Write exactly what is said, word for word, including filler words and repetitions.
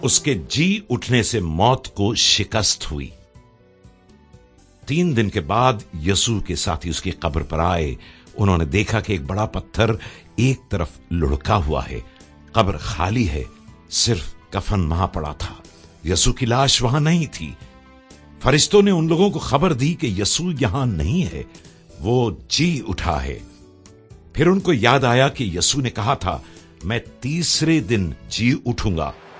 उसके जी उठने से मौत को शिकस्त हुई। तीन दिन के बाद यसू के साथी उसकी कब्र पर आए। उन्होंने देखा कि एक बड़ा पत्थर एक तरफ लुढ़का हुआ है, कब्र खाली है, सिर्फ कफन वहां पड़ा था। यसू की लाश वहां नहीं थी। फरिश्तों ने उन लोगों को खबर दी कि यसू यहां नहीं है, वो जी उठा है। फिर उनको याद आया कि यसू ने कहा था, मैं तीसरे दिन जी उठूंगा।